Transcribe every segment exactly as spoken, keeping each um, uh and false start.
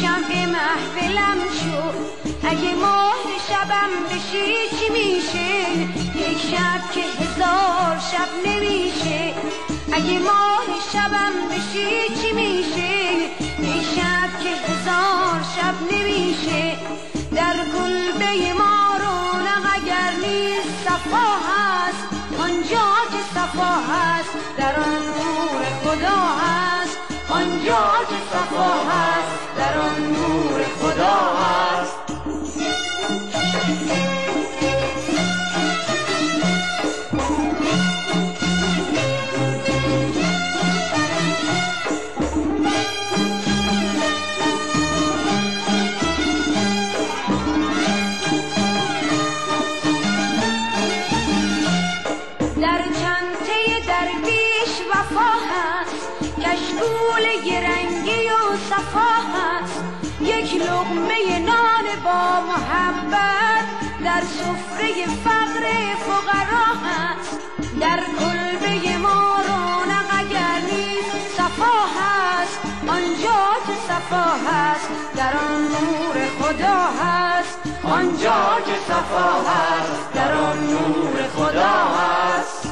شمع محفلم شو، اگه ماه شبم بشی چی میشه؟ یک شب که هزار شب نمیشه. اگه ماه شبم بشی چی میشه؟ یک شب که هزار شب نمیشه. در کلبه ما رونق اگر نیست صفا هست، آنجا که صفا هست در آن نور خدا هست. آنجا که صفا هست در آن نور خدا هست. در چنته درویش وفا هست، کشکول رنگی و صفا هست. یک لقمه نان با محبت در سفره فقر فقرا هست. در کلبه ما رونق اگر نیست صفا هست، آنجا که صفا هست در آن نور خدا هست. آنجا که صفا هست در آن نور خدا هست.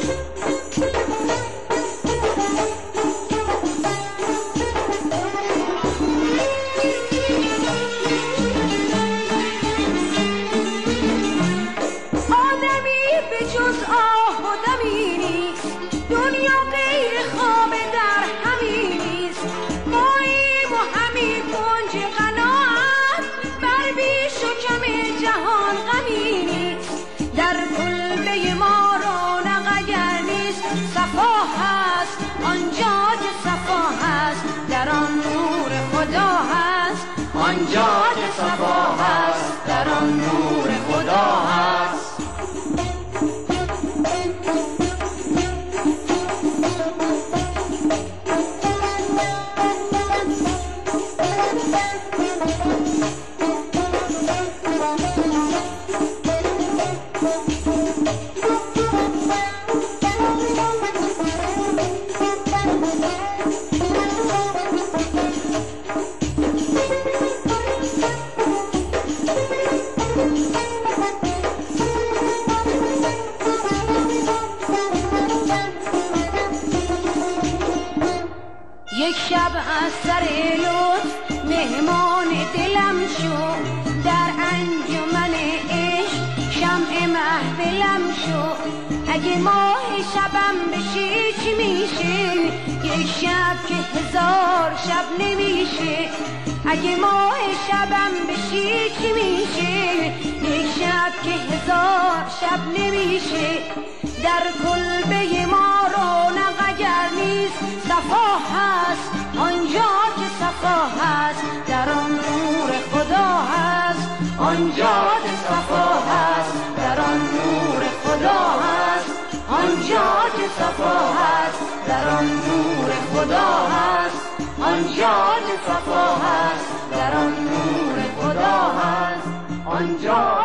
جز آه و دمی نیست، دنیا غیر خواب در همین نیست. ماییم و همین کنج قناعت، بر بیش و کم جهان غمی نیست. در کلبه ما رونق اگر نیست صفا هست، آنجا که صفا هست در آن نور خدا هست. آنجا که صفا هست در آن نور خدا هست. یک شب از سر لطف مهمان دلم شو، در انجمن عشق شمع محفلم شو. اگه ماه شبم بشی چی میشه؟ یک شب که هزار شب نمیشه. اگه ماه شبم بشی چی میشه؟ یک شب که هزار شب نمیشه. در کلبه ما رونق اگر نیست صفا هست، آنجا که صفا هست در آن نور خدا هست. آنجا که صفا هست در آن نور خدا هست. آنجا که صفا هست در آن نور خدا هست. آنجا که صفا هست در آن نور خدا هست. آنجا